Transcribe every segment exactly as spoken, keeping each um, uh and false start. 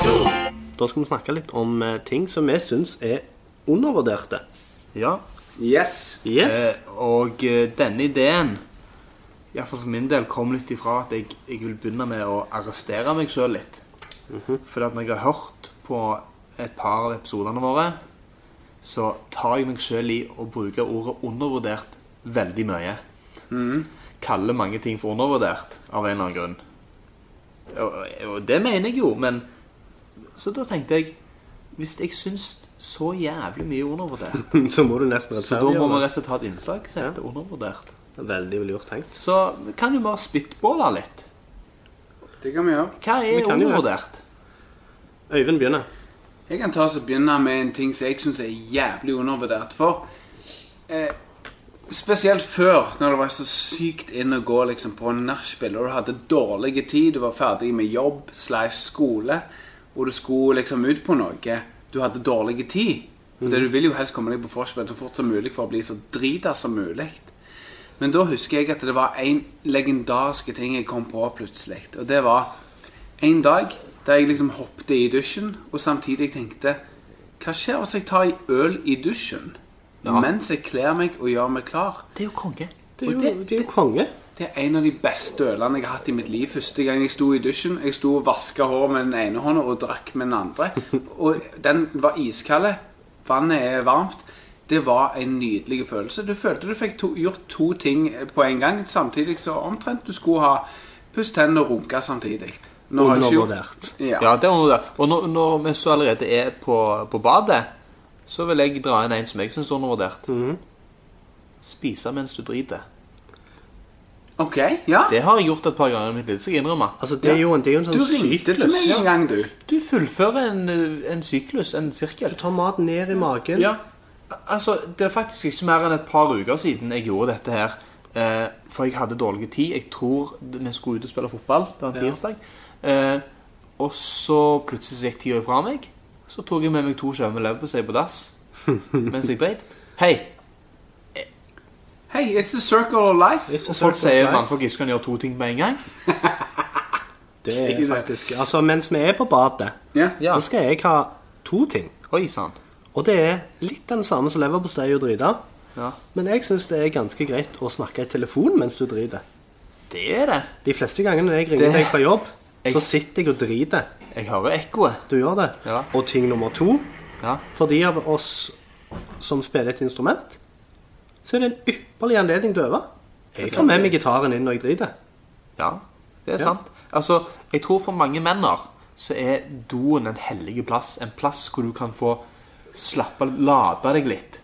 Da skal vi snakke litt om eh, ting som vi synes er undervurderte. Ja. Yes. Yes. Eh, og eh, denne ideen, i hvert fall for min del, kom litt ifra at jeg, jeg vil begynne med å arrestere meg selv litt. Mm-hmm. Fordi at når jeg har hørt på et par av episoderne våre, så tar jeg meg selv i å bruke ordet undervurdert veldig mye. Mm. Kaller mange ting for undervurdert av en eller annen grunn. Og, og det mener jeg jo, men så da tenkte jeg, hvis jeg synes så jævlig mye undervurdert, så må du nesten så da må man rett og slett ha et innslag som heter ja. Undervurdert. Det er veldig vel gjort tenkt. Så kan du bare spitballe litt. Det kan vi gjøre. Hva er undervurdert? Øyvind begynner. Jeg kan ta oss og begynne med en ting som jeg synes er jævlig undervurdert. For eh, spesielt før, når det var så sykt inn å gå liksom, på en nachspiel, og du hadde dårlig tid, du var ferdig med jobb, slash skole, og du skulle liksom ut på noe, du hadde dårlig tid. For mm. det, du vil jo helst komme deg på forspill så fort som mulig for å bli så drita som mulig. Men da husker jeg at det var en legendariske ting jeg kom på plutselig. Og det var en dag der jeg liksom hoppet i dusjen, og samtidig tenkte, hva skjer hvis jeg tar i øl i dusjen? Ja. Mens jeg kler meg og gjør meg klar. Det er jo konge. Det er jo, det, det er jo konge. Det er en av de beste ølene jeg har hatt i mitt liv. Første gang jeg sto i dusjen, jeg sto og vasket hår med den ene hånden og drakk med den andre. Og den var iskalle, vannet er varmt. Det var en nydelig følelse. Du følte du fikk to, gjort to ting på en gang, samtidig så omtrent du skulle ha pust hendene og runke samtidig. Undervurdert. Ja. Ja, det er undervurdert. Og når, når vi så allerede er på, på badet, så vil jeg dra inn en som jeg synes er undervurdert. Mm. Spise mens du driter. Ok, ja. Det har jeg gjort et par ganger i mitt liv, så jeg innrømmer. Altså, det er jo en, det er jo en sånn syklus. Du ringte til meg en gang, du. Du fullfører en, en syklus, en sirkel. Du tar mat ned i magen. Ja. Altså, det er faktisk ikke mer enn et par uker siden jeg gjorde dette her. Eh, for jeg hadde dårlig tid. Jeg tror vi skulle ut og spille fotball. Det var en tirsdag. Eh, og så plutselig så gikk tida fra meg. Så tok jeg med meg to skjøv med leverpostei på dass mens jeg dreit. Hei! Hey, it's the circle of life. Og folk sier at mannfolk ikke kan gjøre to ting på en gang. Det er faktisk... Altså, mens vi er på badet, ja. så skal jeg ha to ting. Oi, sann. Og det er litt den samme som leverpostei og drita. Ja. Men jeg synes det er ganske greit å snakke i telefon mens du driter. Det er det. De fleste gangene når jeg ringer det... deg fra jobb, jeg... så sitter jeg og driter. Jeg hører ekkoet. Du gjør det. Ja. Og ting nummer to, ja. For de av oss som spiller et instrument, så er det en ypperlig anledning til å øve. Jeg tar med meg gitaren inn når jeg driter. Ja, det er ja. sant. Altså, jeg tror for mange menner så er doen en hellige plass. En plass hvor du kan få slappe, lade deg litt.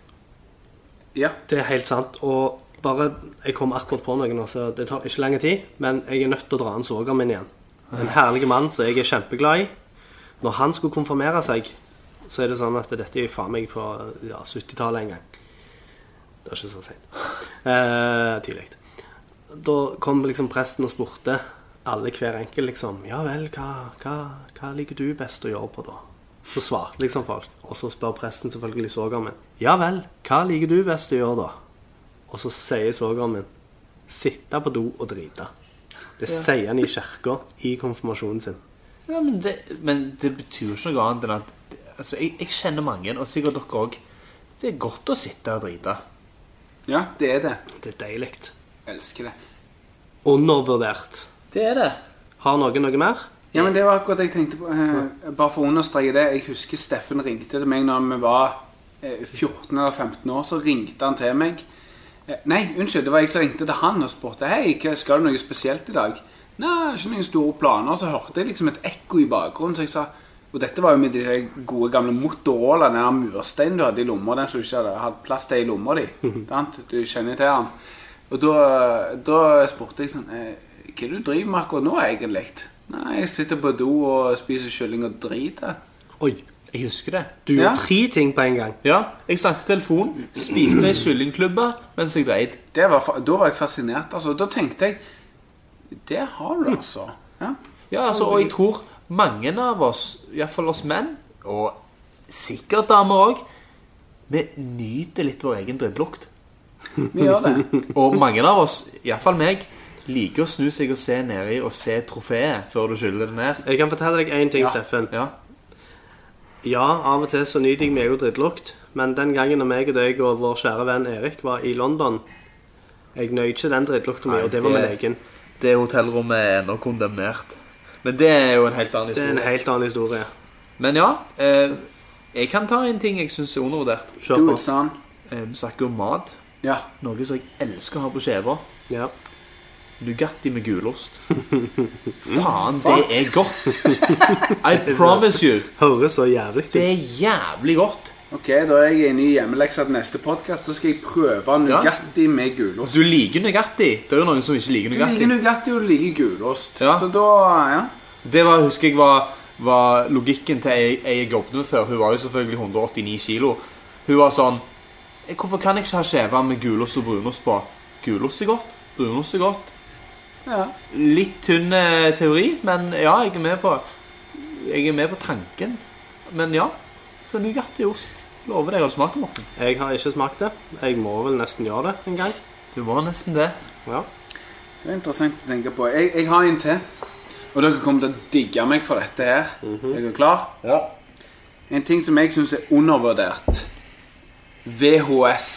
Ja, det er helt sant. Og bare, jeg kom akkurat på noe nå, så det tar ikke lenge tid, men jeg er nødt til å dra en svoger min igjen. En herlig mann som jeg er kjempeglad i. Når han skulle konfirmere seg, så er det sånn at dette er faen meg på ja, syttitallet en gang. Det er ikke så sent. Eh, tidlig. Da kom liksom presten og spurte alle hver enkel liksom, ja vel, hva, hva, hva liker du best å gjøre på da? Så svarte liksom folk. Og så spør presten selvfølgelig svogeren min, ja vel, hva liker du best å gjøre da? Og så sier svogeren min, sitte på do og drite. Det ja. Sier han i kirka i konfirmasjonen sin. Ja, men det, men det betyr ikke noe annet enn at altså, jeg, jeg kjenner mange, og sikkert dere også, det er godt å sitte og drite. Ja, det er det. Det er deiligt. Jeg elsker det. Undervurdert. Det er det. Har noen noe mer? Ja, men det var akkurat det jeg tenkte på. Eh, bare for å understreke det, jeg husker Steffen ringte til meg når vi var eh, fjorten eller femten år, så ringte han til meg. Eh, nei, unnskyld, det var jeg som ringte til han og spurte, hei, skal du noe spesielt i dag? Nei, ikke noen store planer. Så hørte jeg liksom et ekko i bakgrunnen, så jeg sa, og dette var jo med de gode gamle Motorola, den mursteinen du hadde i lomma, den som du ikke hadde hatt plass til i lomma di. Du kjenner til han. Og da, da spurte jeg sånn, eh, hva du driver med akkurat nå egentlig? Nei, jeg sitter på do og spiser kylling og driter. Oi, jeg husker det. Du gjorde ja. tre ting på en gang. Ja, jeg snakket i telefon, spiste en kyllingklubba mens jeg dreit. Det var, da var jeg fascinert, altså. Da tenkte jeg, det har du altså. Ja, ja altså, og jeg tror mange av oss, i hvert fall oss menn, og sikkert damer også, vi nyter litt vår egen drittlukt. Vi gjør det. Og mange av oss, i hvert fall meg, liker å snu seg og se ned i og se trofeet før du skyller det ned. Jeg kan fortelle deg en ting, ja. Steffen. Ja. Ja, av og til så nyter jeg meg jo drittlukt. Men den gangen når meg og deg og vår kjære venn Erik var i London, jeg nøyd ikke den drittlukten mye, og det var med legen. Det hotellrommet er ennå kondemnert. Men det er jo en helt annen historie. Det er en helt annen historie. Men ja, eh, jeg kan ta en ting jeg synes er undervurdert. Kjør på. Sånn. Eh, vi snakker om mat. Ja. Noe som jeg elsker å ha på skjeva. Ja. Nugatti med gulost. Faen, det er godt. I promise you. Høres så jævlig ut. Det er jævlig godt. Ok, da er jeg inne i hjemmeleksa til neste podcast. Da skal jeg prøve Nugatti ja. med gulost. Du liker Nugatti. Det er jo noen som ikke liker Nugatti. Du liker Nugatti og du liker gulost. Ja. Så da, ja. Det var, husker jeg, var, var logikken til jeg, jeg jobbet med før. Hun var jo selvfølgelig hundre og åttini kilo. Hun var sånn, hvorfor kan jeg ikke ha skjeva med gulost og brunost på? Gulost er godt, brunost er godt. Ja. Litt tynn teori, men ja, jeg er med på Jeg er med på tanken. Men ja, så Nugatti-ost. Lover deg å smake, Morten. Jeg har ikke smakt det. Jeg må vel nesten gjøre det en gang. Du må nesten det. Ja. Det er interessant å tenke på. Jeg, jeg har en til. Og dere kommer til å digge meg for dette her. Mm-hmm. Er dere klar? Ja. En ting som jeg synes er undervurdert. V H S.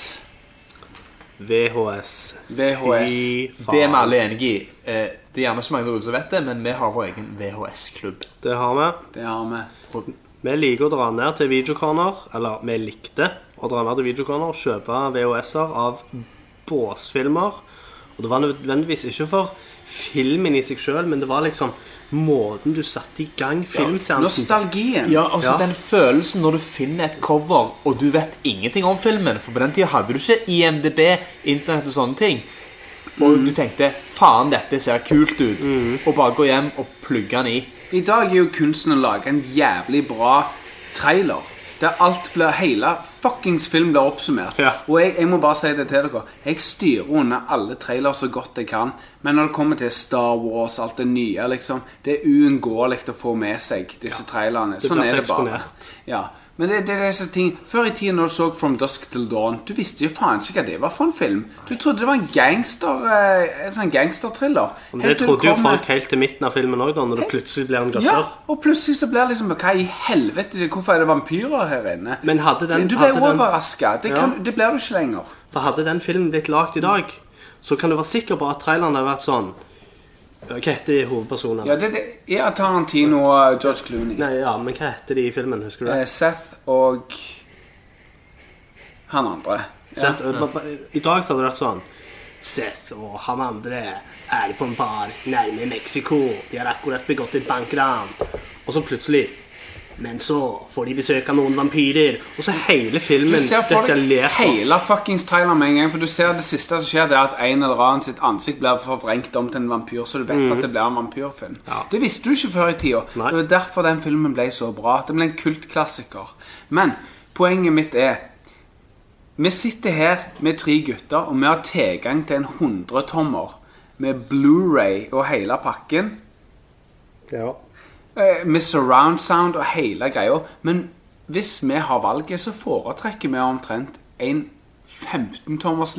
V H S. V H S. Det er vi alle enige i. Eh, det er gjerne ikke mange der ute som vet det, men vi har vår egen V H S-klubb. Det har vi. Det har vi. Vi liker å dra ned til videokorner, eller vi likte å dra ned til videokorner, kjøpe V H S-er av båsfilmer. Og det var nødvendigvis ikke for filmen i seg selv, men det var liksom måten du satte i gang filmseansen. Nostalgien. Ja, altså ja. Den følelsen når du finner et cover, og du vet ingenting om filmen, for på den tiden hadde du ikke I M D B, internett og sånne ting. Og mm. du tenkte, faen, dette ser kult ut. Mm. Og bare gå hjem og plugge den i. I dag er jo kunsten å lage en jævlig bra trailer. Der alt blir, hele fuckings film blir oppsummert. Ja. Og jeg, jeg må bare si det til dere. Jeg styrer under alle trailer så godt jeg kan. Men når det kommer til Star Wars, alt det nye, liksom, det er uunngåelig å få med seg disse ja. trailerne. Sånn er det bare. Ja. Men det, det er disse ting. Før i tiden når du så From Dusk Till Dawn, du visste jo faen ikke hva det var for en film. Du trodde det var en gangster, en sånn gangsterthriller. Men det trodde jo folk helt til midten av filmen også, da, når det plutselig blir en grøsser. Ja, og plutselig så blir det liksom, hva i helvete, hvorfor er det vampyrer her inne? Men hadde den... Du ble overrasket, det, kan, ja. det blir du ikke lenger. For hadde den filmen blitt lagt i dag, så kan du være sikker på at traileren har vært sånn. Hva heter hovedpersonen? Ja, det, det er Tarantino og George Clooney. Nei, ja, men hva heter de i filmen, husker du det? Eh, Seth og han andre. Seth, ja. I dag så hadde det vært sånn Seth og han andre er på en bar nærmere Mexico. De har akkurat begått et bankran. Og så plutselig men så får de besøk av noen vampyrer. Og så hele filmen du ser for deg hele fuckings trailer med en gang. For du ser det siste som skjer, det er at en eller annen sitt ansikt blir forvrengt om til en vampyr. Så du vet mm. at det blir en vampyrfilm. Ja. Det visste du ikke før i tida. Nei. Det var derfor den filmen ble så bra. Det ble en kultklassiker. Men poenget mitt er vi sitter her med tre gutter, og vi har tilgang til en hundretommer med Blu-ray og hele pakken. Ja. Med surround sound og hele greia. Men hvis vi har valget, så foretrekker vi omtrent en femten tommers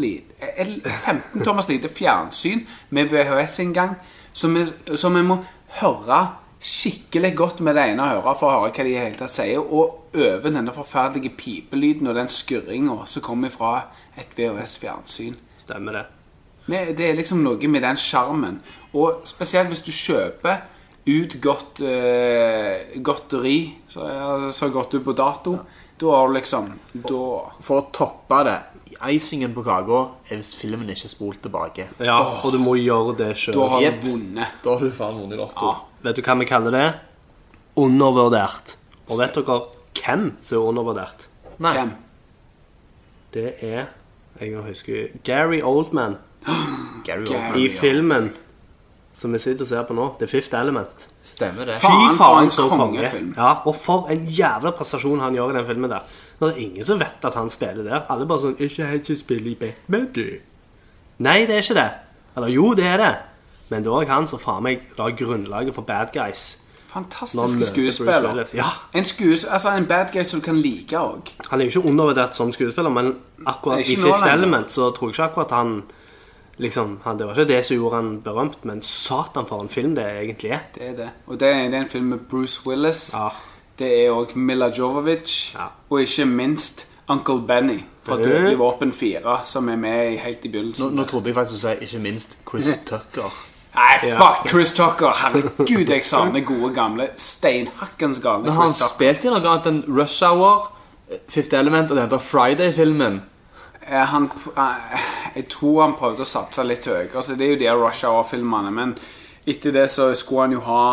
lite fjernsyn med V H S-inngang, så vi, så vi må høre skikkelig godt med det ene høret for å høre hva de helt tatt sier, og øve denne forferdelige pipelyden og den skurringen som kommer fra et V H S-fjernsyn. Stemmer det. Men det er liksom noe med den skjermen, og spesielt hvis du kjøper ut godt uh, godteri så, så godt ut på dato, da har du liksom da... For å toppe det, icingen på kaka er hvis filmen ikke er spolt tilbake. Ja, oh, og du må gjøre det selv. Da har yep. du vunnet. Da har du faen vunnet i lotto. Ja. Vet du hva vi kaller det? Undervurdert. Og vet dere hvem som er undervurdert? Nei. Hvem? Det er, jeg kan huske, Gary Oldman. Gary Oldman. I filmen som vi sitter og ser på nå, The Fifth Element. Stemmer det. Fy faen, faen så konge. Ja, og for en jævla prestasjon han gjør i den filmen der. Når det er ingen som vet at han spiller der. Alle bare sånn, ikke helt så spiller i Batman, du. Nei, det er ikke det. Eller jo, det er det. Men det var ikke han som faen meg la grunnlaget for Bad Guys. Fantastiske skuespiller. Ja. En, skues, altså en bad guy som du kan like også. Han er jo ikke undervurdert som skuespiller, men akkurat i Fifth Element så tror jeg ikke akkurat han... Liksom, han, det var ikke det som gjorde han berømt, men satan for en film det egentlig er. Det er det. Og det er, det er en film med Bruce Willis. Ja. det er også Mila Jovovich, ja. Og ikke minst Uncle Benny fra Dødelig Våpen fire, som er med helt i begynnelsen. Nå, nå trodde jeg faktisk å si ikke minst Chris Tucker. Nei, fuck Chris Tucker. Herregud, jeg savner gode gamle steinhakkens galne Men han spilte jo noe annet enn Rush Hour, Fifth Element og den heter Friday-filmen. Han, jeg tror han prøvde å satse litt høyere, så det er jo de Rush Hour-filmene, men etter det så skulle han jo ha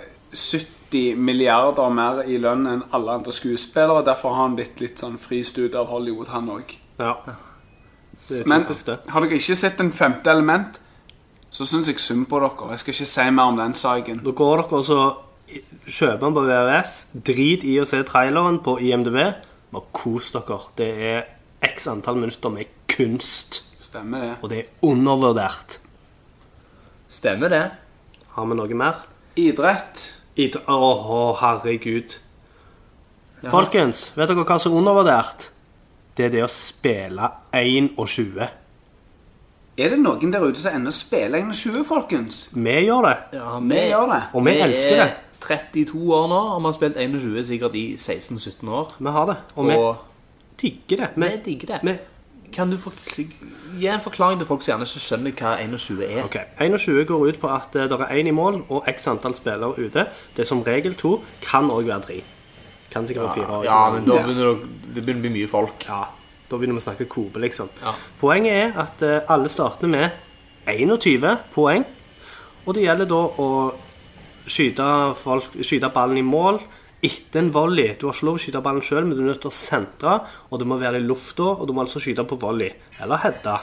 sytti milliarder mer i lønn enn alle andre skuespillere, og derfor har han blitt litt sånn fristud av Hollywood, han også. Ja, det er men typisk det. Har dere ikke sett Den femte element, så synes jeg synd på dere. Jeg skal ikke si mer om den saken. Da går dere og så kjøper den på V H S, drit i å se traileren på I M D B, og kos dere. Det er x antall minutter med kunst. Stemmer det. Og det er undervurdert. Stemmer det. Har vi noe mer? Idrett. Idrett. Åh, oh, herregud. Ja. Folkens, vet dere hva som er undervurdert? Det er det å spille en og tjue. Er det noen der ute som ender å spille en og tjue, folkens? Vi gjør det. Ja, vi, vi gjør det. Og vi, vi elsker det. trettito år nå, og vi har spilt en og tjue sikkert i seksten sytten år. Vi har det. Og, og vi digger det. Vi, vi digger det. Vi, kan du gi en forklaring til folk som gjerne ikke skjønner hva en og tjue er? Ok, en og tjue går ut på at det er en i mål og x antall spillere ute. Det er som regel to, kan også være tre. Kan sikkert være fire år. Ja, men da begynner det, det begynner å bli mye folk. Ja, da begynner vi å snakke kobe, liksom. Ja. Poenget er at uh, alle starter med einogtyve poeng, og det gjelder da å skyte, folk, skyte ballen i mål etter en volley. Du har ikke lov å skyte ballen selv, men du er nødt til å sentre, og du må være i lufta, og du må altså skyte på volley, eller hedda.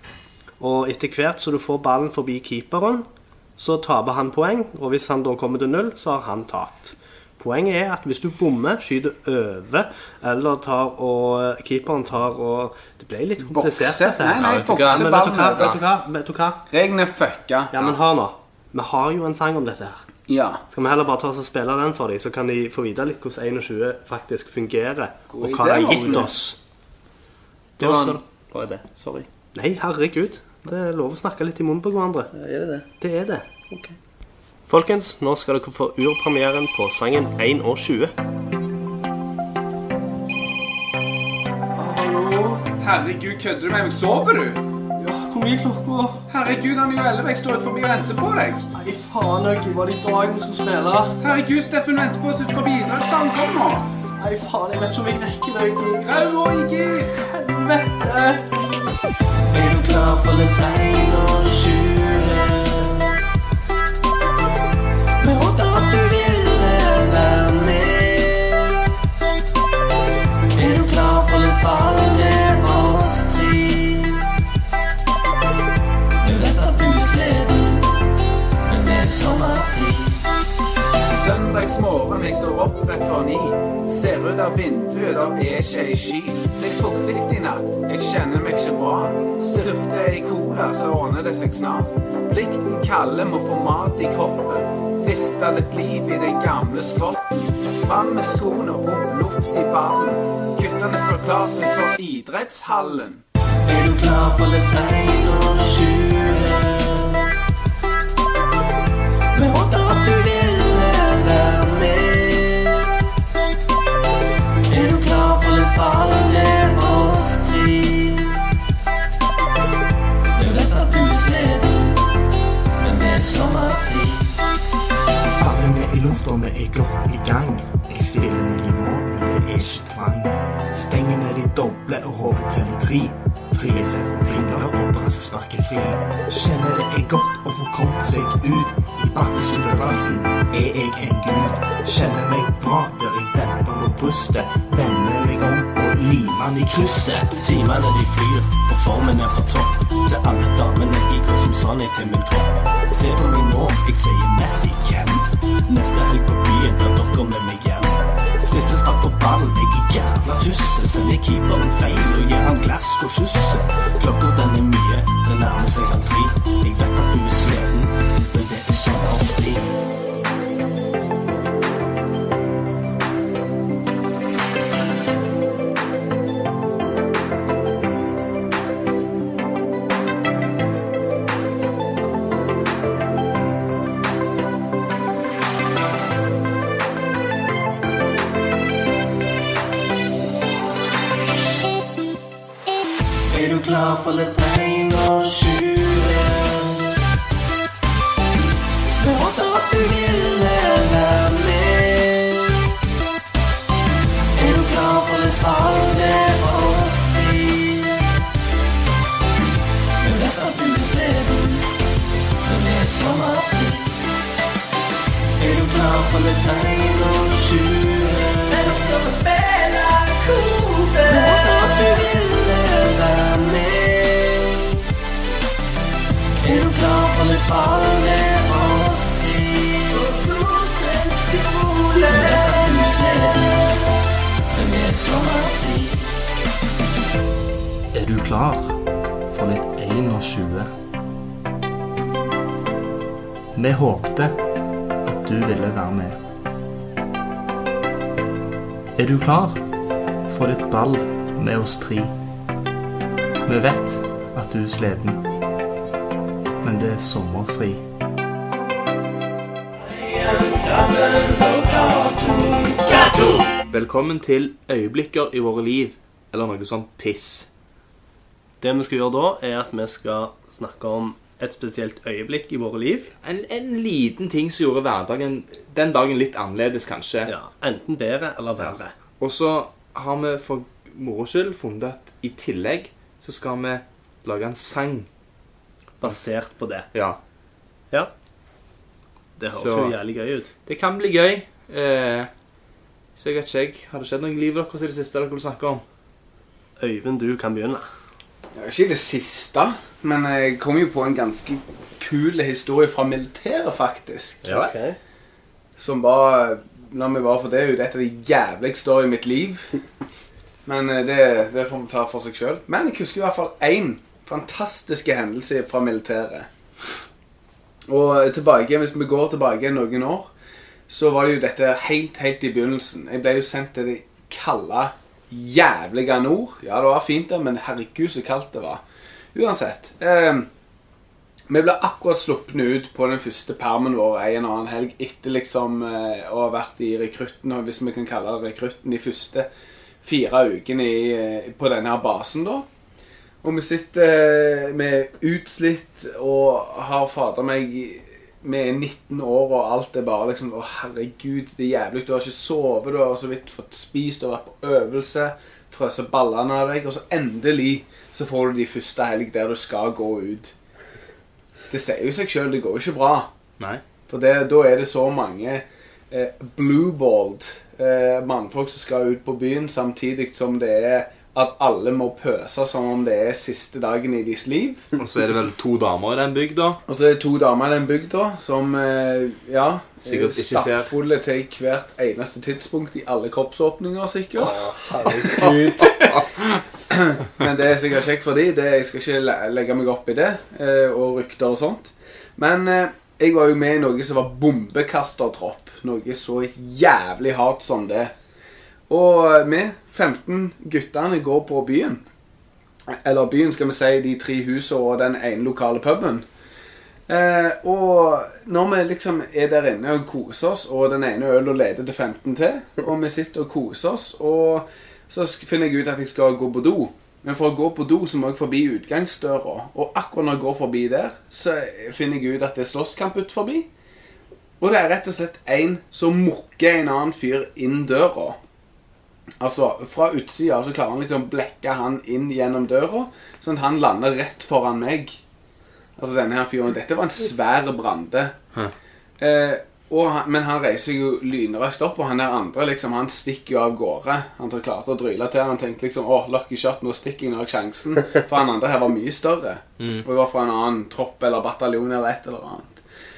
Og etter hvert så du får ballen forbi keeperen, så taper han poeng, og hvis han da kommer til null, så har han tapt. Poenget er at hvis du bommer, skyter over, eller tar og keeperen tar og det ble litt komplisert dette her. Nei, nei, bokseballen. Vet du hva? Vet du hva? Reglene er fucka. Ja, men hør nå. Vi har jo en sang om dette her. Ja. Skal vi heller bare ta oss og spille den for dem, så kan de få vite litt hvordan en og tjue faktisk fungerer, God og hva det har gitt oss. Det var en... Bare det, sorry. Nei, herregud. Det er lov å snakke litt i munnen på hverandre. Ja, er det det? Det er det. Ok. Folkens, nå skal dere få urpremieren på sangen en og tjue. Hallo? Herregud, kødder du med meg? Sover du? Ja, hvor mye klokka? Herregud, han er jo elleve, jeg står ut forbi og venter på deg. Nei, faen, Øgge, var det i dag vi skulle spille? Herregud, Steffen venter på oss ut forbi idrettssalen, kom nå. Nei, faen, jeg vet ikke om jeg rekker det, Øgge. Hallo, Iggy! Helvete! Er du klar for litt en og tjue? Vi håper at du ville være med. Er du klar for litt ball med oss tre? Vi vet at du er sleden, men det er sommertid. Søndagsmorgen, jeg står opp rett for ni. Ser ut av vinduet, der er ikke i sky. Litt fuktig i natt, jeg kjenner meg ikke bra. Styrte i cola, så ordner det seg snart. Plikten kaller må få mat i kroppen. Rista litt liv i den gamle skotten. Fram med skoene og pump luft i ballen. Gutterne står klart for idrettshallen. Er du klar for litt en og tjue? Vi håper at du ville være med. Er du klar for litt ball med oss tre? Vi vet at du er sleden, men det er sommertid. I lufta vi er godt i gang. Jeg stiller meg i mål, men det er ikke tvang. Stengene de doble og hodet til de tre. Tre er sett for pinner og brasse sparker fri. Kjenner det er godt å få kommet seg ut. I battestuderdrakten er jeg en gud. Kjenner meg bra der jeg demper og puster. Vender meg om og limer den i krysset. Timene de flyr, og formen er på topp. Til alle damene i går som sånn til min kropp. Se på meg nå, jeg sier Messi, hvem? Neste helg på byen, der dere med meg hjem. Siste spark på ballen, jeg er jævla tusse. Sender keeperen feil og gir han glass og kysse. Klokka den er mye, det nærmer seg halv tre. Jeg vet at du er sleden, men det er sånn ofte. klar for litt enogtjue? Vi håper at du ville være med. Er du klar for litt alvor? Vi vet at du er sleden, men vi er sommerfri. Er du klar for litt enogtjue? Eller skal vi spille kode? Vi håper at du ville være med. Er du klar for litt alvor? På Rosen skole. Vi vet at du er sleden, men vi er sommerfri. Er du klar for litt enogtjue? Vi håpte at du ville være med. Er du klar for litt ball med oss tre? Vi vet at du er sleden, men det er sommerfri. Velkommen til øyeblikker i våre liv, eller noe sånt piss. Det vi skal gjøre da, er at vi skal snakke om et spesielt øyeblikk i våre liv. En, en liten ting som gjorde hverdagen den dagen litt annerledes, kanskje. Ja, enten bedre eller verre. Og så har vi for moro skyld funnet at i tillegg så skal vi lage en sang. Basert på det. Ja. Ja. Det høres Så- jo jævlig gøy ut. Det kan bli gøy. Eh, så jeg vet ikke, jeg. Har det skjedd noe i livet deres i det siste dere vil snakke om? Øyvind, du kan begynne. Det er ikke det siste, men jeg kom jo på en ganske kul historie fra militæret, faktisk. Ja. Ok. Som var, la meg bare få det ut, et av de jævligste år i mitt liv. Men eh, det, det får vi ta for seg selv. Men jeg husker i hvert fall en fantastiske hendelse fra militæret. Og tilbake, hvis vi går tilbake noen år, så var det jo dette helt, helt i begynnelsen. Jeg ble jo sendt til det kalde, jævlige nord. Ja, det var fint der, men herregud så kaldt det var. Uansett. Eh, vi ble akkurat sluppet ut på den første permen vår en eller annen helg etter liksom eh, å ha vært i rekrutten, og hvis vi kan kalle det rekrutten, de første fire ukene i, eh, på denne her basen da. Og vi sitter eh, med utslitt og har fader meg vi er nitten år og alt er bare liksom, å herregud, det er jævlig, du har ikke sovet, du har så vidt fått spist, du har vært på øvelse, frøset ballene av deg, og så endelig så får du de første helg der du skal gå ut. Det sier jo seg selv, det går jo ikke bra. Nei. For det, da er det så mange eh, blue-balled eh, mannfolk som skal ut på byen, samtidig som det er at alle må pøse som om det er siste dagen i deres liv. Og så er det vel to damer i den bygda. Og så er det to damer i den bygda som, eh, ja, Sikkert er ikke ser- stappfulle til hvert eneste tidspunkt i alle kroppsåpninger, sikkert. Herregud. Men det er sikkert kjekt for de. Det, jeg skal ikke le- legge meg opp i det, eh, og rykter og sånt. Men eh, jeg var jo med i noe som var bombekastertropp. Noe så jævlig hardt som det. Og vi, femten gutterne, går på byen. Eller byen, skal vi si, de tre husene og den ene lokale puben. Eh, og når vi liksom er der inne og koser oss, og den ene øl og leder til femten til, og vi sitter og koser oss, og så finner jeg ut at jeg skal gå på do. Men for å gå på do så må jeg forbi utgangsdøra. Og akkurat når jeg går forbi der, så finner jeg ut at det er slåsskamp ut forbi. Og det er rett og slett en som mukker en annen fyr inn døra. Altså, fra utsida så klarer han liksom å blekke han inn gjennom døra, sånn at han lander rett foran meg. Altså denne her fyren, dette var en svære brande. Huh. Eh, og han, men han reiser jo lynraskt opp, og han der andre liksom, han stikker jo av gårde. Han så klarte å dryle til, han tenkte liksom, åh, lucky shot, nå stikker jeg når jeg sjansen. For han andre her var mye større. Mm. Og jeg var fra en annen tropp eller bataljon eller et eller annet.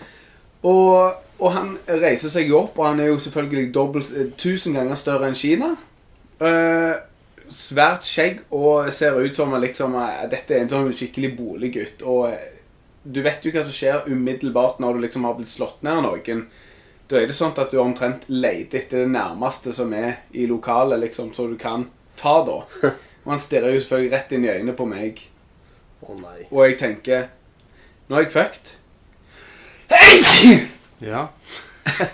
Og, og han reiser seg jo opp, og han er jo selvfølgelig dobbelt, tusen ganger større enn Kina. Uh, svært skjegg og ser ut som liksom, uh, dette er en sånn skikkelig boliggutt, og uh, du vet jo hva som skjer umiddelbart når du liksom har blitt slått ned av noen. Da er det sånn at du omtrent leter etter det nærmeste som er i lokalet liksom, så du kan ta da. Og han stirrer jo selvfølgelig rett inn i øynene på meg. Å nei. Og jeg tenker, nå er jeg fucked. Ja.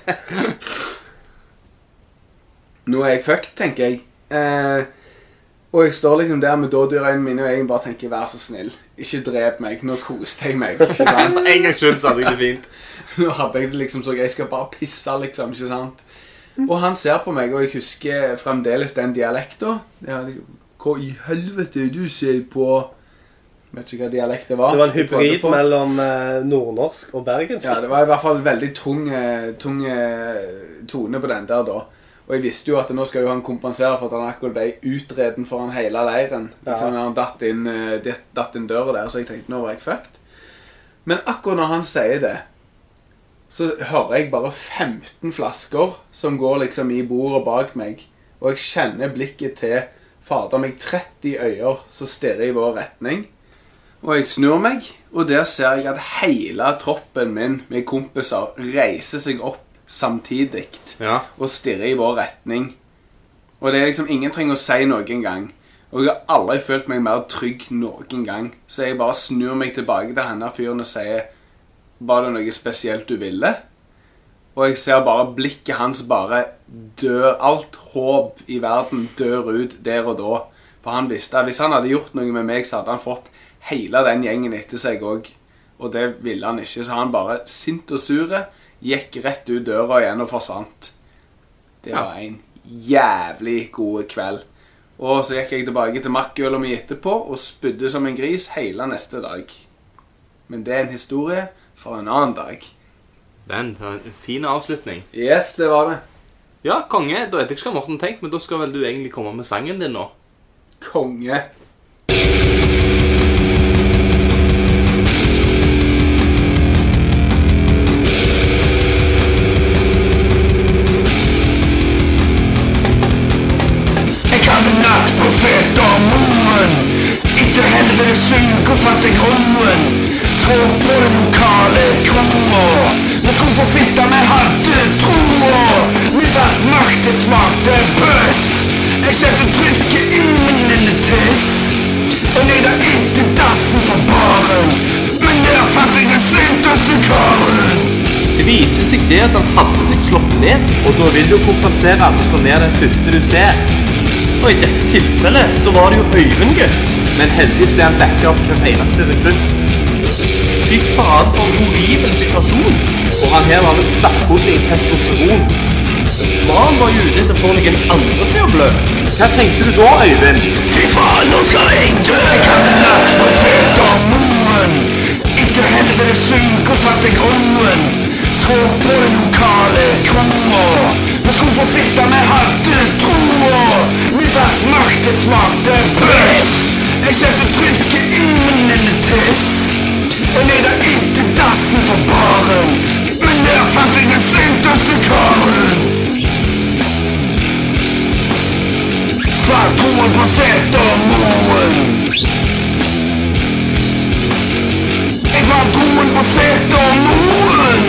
Nå er jeg fucked, tenker jeg. Eh, Og jeg står liksom der med dådyrøynene mine, og jeg bare tenker, vær så snill, ikke drep meg, nå koste jeg meg, ikke sant? En gang selv så hadde jeg det fint. Nå hadde jeg det liksom så, jeg skal bare pisse liksom, ikke sant? Og han ser på meg, og jeg husker fremdeles den dialekten. Ja, hva i helvete du ser på? Jeg vet ikke hva dialekt det var. Det var en hybrid mellom eh, nordnorsk og bergensk. Ja, det var i hvert fall veldig tung, tung tone på den der da. Og jeg visste jo at nå skal jo han kompensere for at han akkurat ble utreden foran hele leiren. Liksom, ja. Han datt inn, datt inn døra der, så jeg tenkte, nå var jeg fucked. Men akkurat når han sier det, så hører jeg bare femten flasker som går liksom i bordet bak meg. Og jeg kjenner blikket til fader meg tretti øyer som stirrer i vår retning. Og jeg snur meg, og der ser jeg at hele troppen min med kompiser reiser seg opp samtidig, ja. Og stirrer i vår retning. Og det er liksom ingen trenger å si noen gang. Og jeg har aldri følt meg mer trygg noen gang. Så jeg bare snur meg tilbake til henne fyren og sier, var det noe spesielt du ville? Og jeg ser bare blikket hans bare dør, alt håp i verden dør ut der og da. For han visste at hvis han hadde gjort noe med meg, så hadde han fått hele den gjengen etter seg også. Og det ville han ikke, så han bare sint og sure, gikk rett ut døra igjen og forsvant. Det var en jævlig god kveld. Og så gikk jeg tilbake til makkøla mi etterpå og spydde som en gris hele neste dag. Men det er en historie for en annen dag. Den var en fin avslutning. Yes, det var det. Ja, konge. Da vet jeg ikke hva Morten tenkt, men da skal vel du egentlig komme med sangen din nå. Konge. Etter helvete syk og fatt jeg roen. Trå på den lokale kroa. Vi skulle få fitta med hadde troa. Vi tatt makt, det smakte bøss. Jeg kjente trykket inn min lille tiss. Og nøyda etter dassen på baren. Men der fant jeg den sinteste karen. Det viser seg det at han hadde blitt slått ned, og da vil du kompensere at du slår ned den første du ser. Og i dette tilfellet så var det jo Øyvind, gutt. Men heldigvis ble han backa opp hver eneste rekrutt. Fy faen for en horribel situasjon. Og han her var vel stappfull i testosteron. Man var jo ute etter å få noen andre til å blø. Hva tenkte du da, Øyvind? Fy faen, nå skal jeg dø. Jeg kan lagt på setermoen. Etter helvete syk og fatt jeg roen. Trå på den lokale kroa. Vi skulle få fitta med hadde troa. Vi tatt makt, det smakte bøss. Jeg kjente trykket inn min lille tiss. Og nøyda etter dassen på baren. Men der fant jeg den sinteste karen. Fra troen på setermoen. Jeg var troen på setermoen.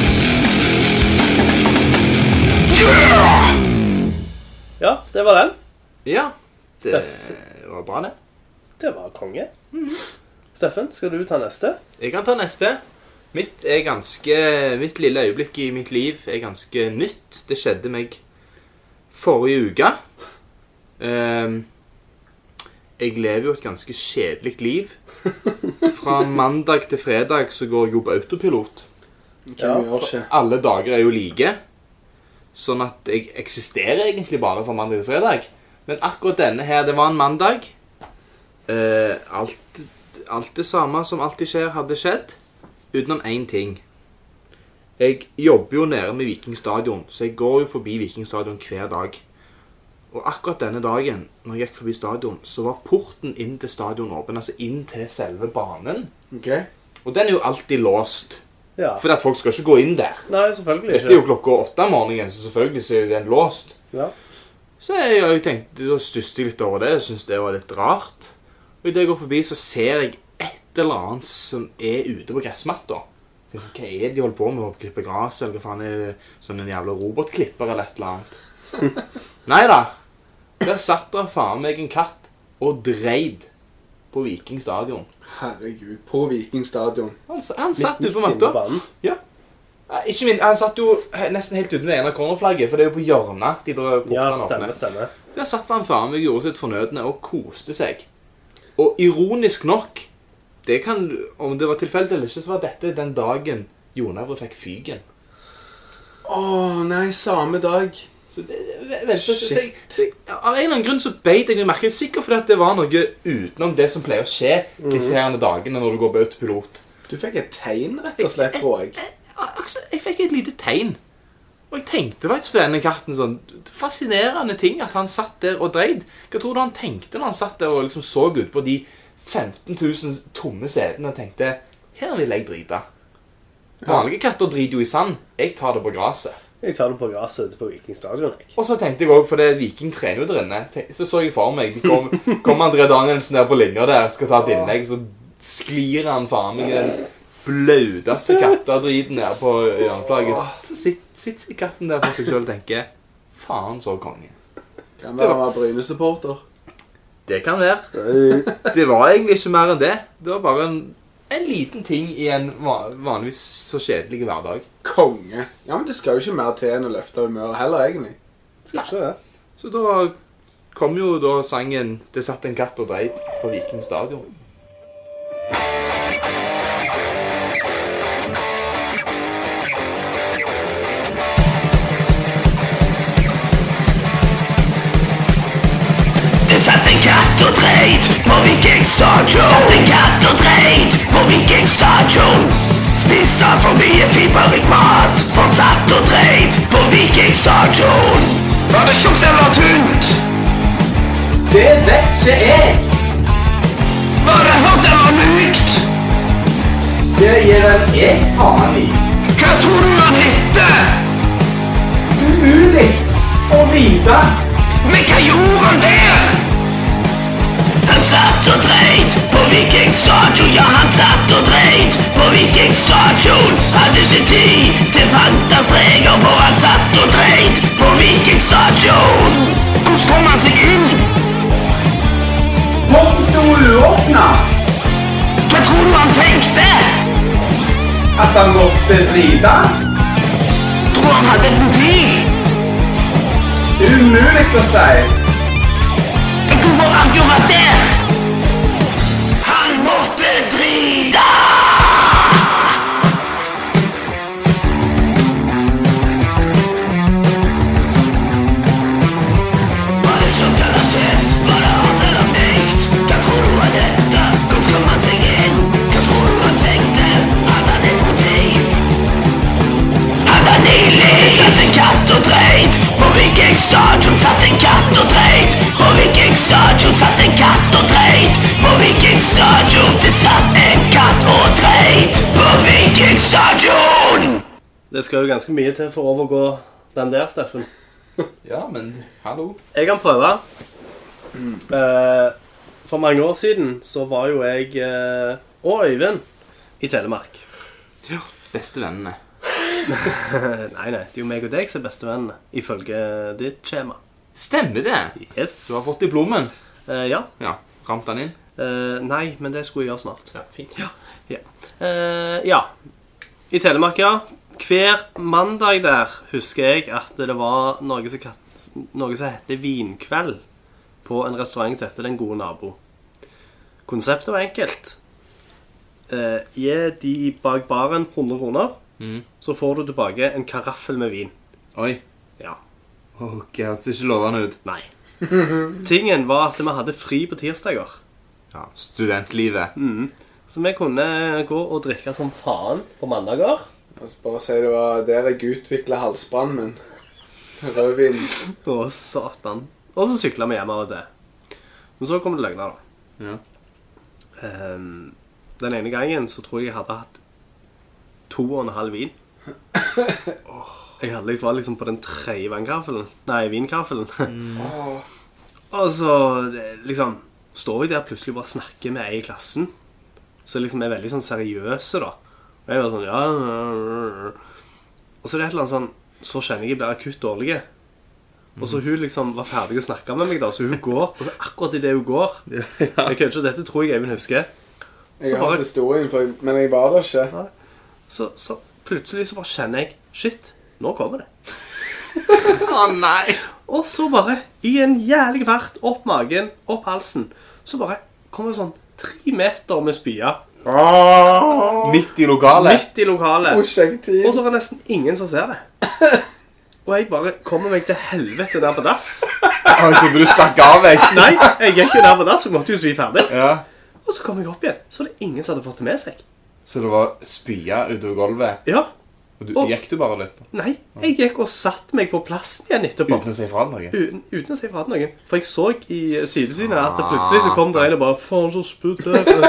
Yeah! Ja, det var den. Ja, det var bra det. Det var konge. Mm. Steffen, skal du ta neste? Jeg kan ta neste. Mitt er ganske, mitt lille øyeblikk i mitt liv er ganske nytt. Det skjedde meg forrige uke. Um, jeg lever jo et ganske kjedelig liv. Fra mandag til fredag så går jeg jo på autopilot. Ja, alle dager er jo like. Sånn at jeg eksisterer egentlig bare fra mandag til fredag. Men akkurat denne her, det var en mandag. Uh, alt, alt det samme som alltid skjer hadde skjedd, utenom en ting. Jeg jobber jo nede med Viking Stadion, så jeg går jo forbi Viking Stadion hver dag. Og akkurat denne dagen, når jeg gikk forbi stadion, så var porten inn til stadion åpen, altså inn til selve banen. Okay. Og den er jo alltid låst. Ja. For at folk skal ikke gå inn der. Nei, selvfølgelig ikke. Dette er jo klokka åtte om morgenen, så selvfølgelig så er den låst. Ja. Så jeg, jeg tenkte, da stusste jeg litt over det, jeg synes det var litt rart. Og i det jeg går forbi, så ser jeg et eller annet som er ute på gressmatta. Så hva er det de holder på med å klippe gras, eller hva faen er det, sånn en jævla robotklipper eller et eller annet. Neida, der satt der faen meg en katt og dreid på Viking Stadion. Herregud, på Viking Stadion. Han, han satt ute på matta. Ja. Ikke min, han satt jo nesten helt uten det ene cornerflagget, for det er jo på hjørnet de drar portene Ja, åpne. stemmer, stemmer. Der satt han faen meg, gjorde sitt fornødne og koste seg. Og ironisk nok, det kan, om det var tilfeldig eller ikke, så var dette den dagen Jonavre fikk fygen. Åh, nei, samme dag. Så det, vel, så, så, jeg, så jeg, av en eller annen grunn så beit jeg meg merke sikkert fordi at det var noe utenom det som pleier å skje disse her dagene når du går på autopilot. Du fikk et tegn, rett og slett, tror jeg. Jeg, jeg, jeg fikk et lite tegn. Og jeg tenkte faktisk på denne katten sånn, fascinerende ting at han satt der og dreid. Hva tror du han tenkte når han satt der og liksom så ut på de femten tusen tomme setene og tenkte, her vil jeg drite. Vanlige katter driter jo i sand. Jeg tar det på graset. Jeg tar det på gresset på Vikingstadion, jeg. Og så tenkte jeg også, for det Viking trener jo der inne, så så jeg for meg, de kom, kom André Danielsen der på linja der, skal ta et innlegg, så sklir han faen meg den blaudeste katterdriten der på hjørneflagget. Så sitter sitt katten der for seg selv og tenker, faen så konge. Kan være han var Bryne-supporter. Det kan være. Det var egentlig ikke mer enn det. Det var bare en, en liten ting i en vanligvis så kjedelig hverdag. Konge. Ja, men det skal jo ikke mer til enn å løfte humøret heller, egentlig. Skal ikke det. Så da kom jo da sangen Det satt en katt og dreid på Viking stadion. Det satt en katt og dreid på Viking stadion. Satt en katt og dreid på Viking stadion. Spissa for mye fiberrik mat, for han satt og dreid på Viking stadion. Var det tjukt eller tynt? Det vet ikke jeg. Var det hørt eller mykt? Det gir vel jeg faen i. Hva tror du han hette? Umulig å vite. Men hva gjorde han der? Han satt og dreid på Viking stadion. Ja, han satt og dreid på Viking stadion. Hadde ikke tid til fantasregler, for han satt og dreid på Viking stadion. Hvordan kom han seg inn? Porten sto uåpna. Hva tror du han tenkte? At han måtte drite. Tror han hadde et motiv? Umulig å si. Hvorfor akkurat der? Han måtte drite! Var det skjønt eller tett? Var det hardt eller mykt? Hva tror du er dette? Hvorfor kom han seg inn? Hva tror du han tenkte? Hadde han et motiv? Hadde han i liv? Satt en katt og dreid på Viking stadion. Satt en katt og dreid på Viking stadion. Satt en katt og dreid på Viking stadion. Det satt en katt og dreid på Viking stadion. Det skal jo ganske mye til for å overgå den der, Steffen. Ja, men hallo. Jeg kan prøve. Eh, for mange år siden så var jo jeg eh, og Øyvind i Telemark. Ja, beste vennene. Nei, nei, det er jo meg og deg som er bestevennene, ifølge ditt skjema. Stemmer det? Yes. Du har fått diplomen. Eh, ja. Ja, ramt den inn. Eh, nei, men det skulle jeg gjøre snart. Ja, fint. Ja. Ja. Eh, ja. I Telemark, ja. Hver mandag der husker jeg at det var noe som, noe som heter vinkveld på en restaurant som heter Den gode nabo. Konseptet var enkelt. Eh, gi de bak baren hundre kroner, Mm. så får du tilbake en karaffel med vin. Oi. Ja. Ok, det ser ikke lovende ut. Nei. Tingen var at vi hadde fri på tirsdager. Ja, studentlivet. Mm. Så vi kunne gå og drikke som faen på mandager. Jeg skal bare si det var der jeg utviklet halsbrann min. Rødvin. Å, satan. Og så syklet vi hjem av og til. Men så kom det løgner da. Ja. Um, den ene gangen så tror jeg jeg hadde hatt to og en halv vin. Jeg hadde liksom, var liksom på den tredje vannkaffelen. Nei, vinkaffelen. Mm. Og så liksom står vi der plutselig bare snakker med ei i klassen. Så liksom er veldig sånn seriøse da. Og jeg var sånn, ja, ja, ja. Og så er det et eller annet sånn, så kjenner jeg jeg blir akutt dårlig. Og så hun liksom var ferdig å snakke med meg da, så hun går. Og så akkurat i det hun går, jeg kan ikke, dette tror jeg Eivind husker. Jeg har hatt historien, for, men jeg var der ikke. Så, så plutselig så bare kjenner jeg, shit, nå kommer det. Å oh, nei. Og så bare, i en jævlig fart, opp magen, opp halsen, så bare kommer det sånn tre meter med spya. Oh. Midt i lokalet. Midt i lokalet. Prosjektiv. Og det var nesten ingen som ser det. Og jeg bare kommer meg til helvete der på dass. Jeg trodde du stakk av meg. Nei, jeg gikk jo der på dass, og måtte jo spy ferdig. Ja. Og så kom jeg opp igjen, så var det ingen som hadde fått det med seg. Så det var spya utover gulvet? Ja. Og du, og, gikk du bare litt? Nei, jeg gikk og satt meg på plassen igjen etterpå. Uten å si fra til noen? Uten, uten å si fra til noen. For jeg så i sidesynet at det plutselig så kom det en og bare, faen så spytt her.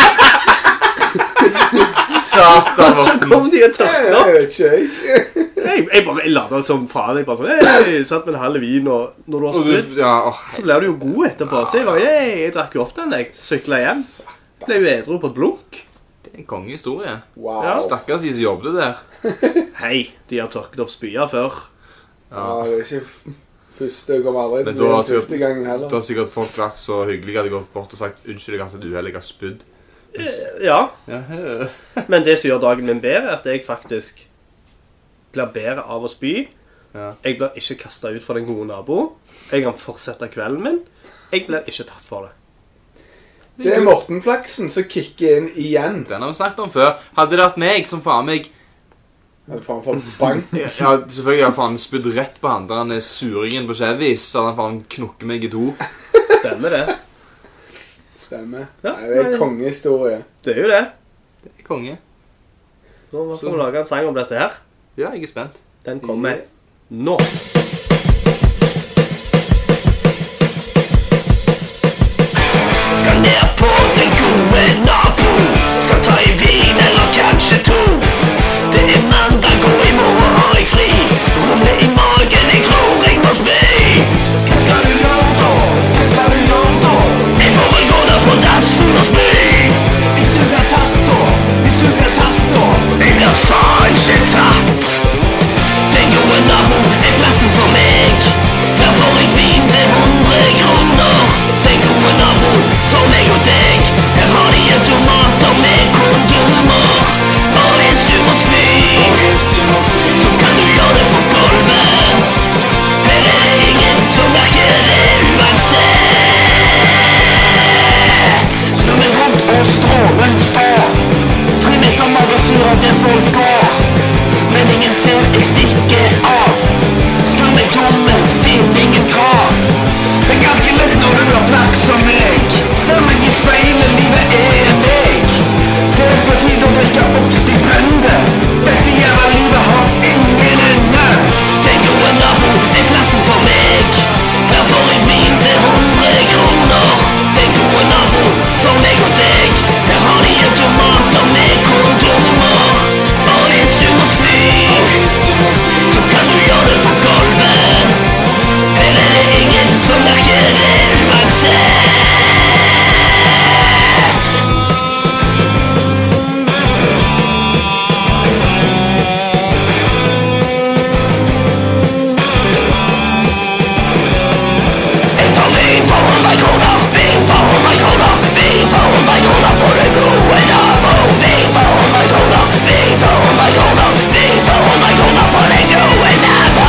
Satan, så kom de og tørkte opp. Jeg vet ikke jeg. Jeg, jeg bare jeg ladet som faen. Jeg bare sånn, hei, satt med en halv vin, og når du har spytt, ja, oh, så ble du jo god etterpå. Så jeg bare, hei, jeg drakk jo opp den, jeg syklet hjem. Jeg ble jo edru på et blunk. En kongehistorie. Wow. Ja. Stakkars de som jobbet der. Hei, de har tørket opp spya før. Ja, det er ikke første, jeg kommer aldri Men til da den har sikkert- siste gangen heller. Da har sikkert folk vært så hyggelige at de gått bort og sagt unnskyld jeg at du heller har spydd. Ja, Ja, men det som gjør dagen min bedre er at jeg faktisk blir bedre av å spy. ja. Jeg blir ikke kastet ut for den gode nabo. Jeg kan fortsette kvelden min. Jeg blir ikke tatt for det. Det er Morten-flaksen som kicker inn igjen. Den har vi snakket om før. Hadde det vært meg som faen meg Er det faen for bank? Ja, selvfølgelig har jeg faen spydd rett på han der han er suringen på Chevys, så han faen knukket meg i to. Stemmer det. Stemmer. Ja, Nei, det er nei. kongehistorie. Det er jo det. Det er konge. Så hva får vi lage en sang om dette her? Ja, jeg er spent. Den kommer nå. Skal ned på den gode nabo. Skal ta i vin eller kanskje to. Det er mandag og i morgen har jeg fri. Rommet i magen, jeg tror jeg må spy. Hva skal du gjøre da? Hva skal du gjøre da? Jeg får vel gå der på dassen og spy. Hvis du blir tatt da, hvis du blir tatt da. Jeg blir faen ikke tatt. Den gode nabo er plassen for meg. Der får jeg vin til hundre kroner. Den gode nabo for meg og deg. Her har de automater med kondomer. Og hvis du må spy, så kan du gjøre det på gulvet. Her er det ingen som merker det uansett. Snur meg rundt og strålen står. Tre meter magasyrer der folk går. Men ingen ser jeg stikker av. Spør meg tomme, stinn, ingen krav. Det er ganske lett når du har flaks som meg. Ser meg i speilet, livet er meg. Det er på tide å drikke opp stipendet. Dette jævla livet har ingen ende. Den gode nabo er plassen for meg. Her får jeg vin til hundre kroner. Den gode nabo for meg og deg. Her har de automater med kondomer. Og hvis du må spy, så kan du gjøre det på gulvet. Her er det ingen som merker det uansett. Jeg tar vin for hundre kroner, vin for hundre kroner, vin for hundre kroner på det gode nabo. Vin for hundre kroner, vin for hundre kroner, vin for hundre kroner på det gode nabo.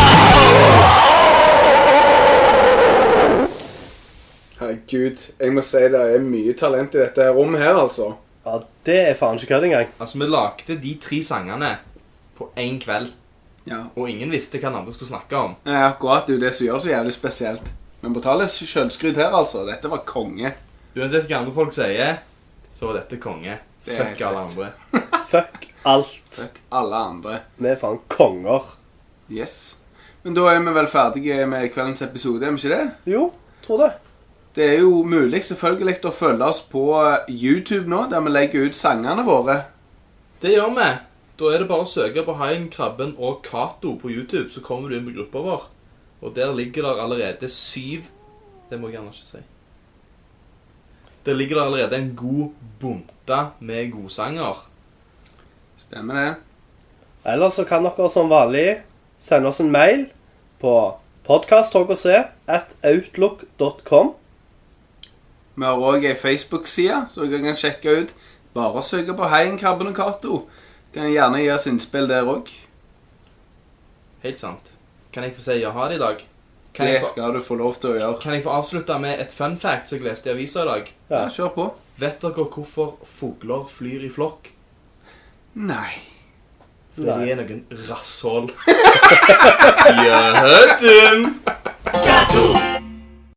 Herregud, jeg må si det er mye talent i dette rommet her, altså. Ja, det er faen ikke kødd engang. Altså, vi lagde de tre sangene på en kveld, Ja. og ingen visste hva den andre skulle snakke om. Ja, akkurat, det er jo det som gjør det så jævlig spesielt. Men på tallet selvskryt her, altså. Dette var konge. Uansett hva andre folk sier, så var dette konge. Det er Fuck helt alle rett. andre. Fuck alt. Takk alle andre. Vi er faen konger. Yes. Men da er vi vel ferdige med kveldens episode, er vi ikke det? Jo, tror det. Det er jo mulig selvfølgelig å følge oss på YouTube nå, der vi legger ut sangene våre. Det gjør vi. Da er det bare å søke på Hein, Krabben og Kato på YouTube, så kommer du inn på gruppa vår. Og der ligger der allerede syv... Det må jeg gjerne ikke si. Der ligger der allerede en god bunte med godsanger. Stemmer det. Eller så kan dere som vanlig sende oss en mail på podcasthkc at outlook dot com. Vi har også en Facebook-side, så dere kan sjekke ut. Bare søke på Hein, Krabben og Kato. Kan jeg gjerne gi oss innspill der også. Helt sant. Kan jeg få si ja her i dag? Kan Det jeg få, skal du få lov til å gjøre. kan jeg få avslutte med et fun fact som jeg leste i avisa i dag? Ja, kjør på. Vet dere hvorfor fugler flyr i flokk? Nei. Fordi de er noen rasshål. Ja, høytum! Gato!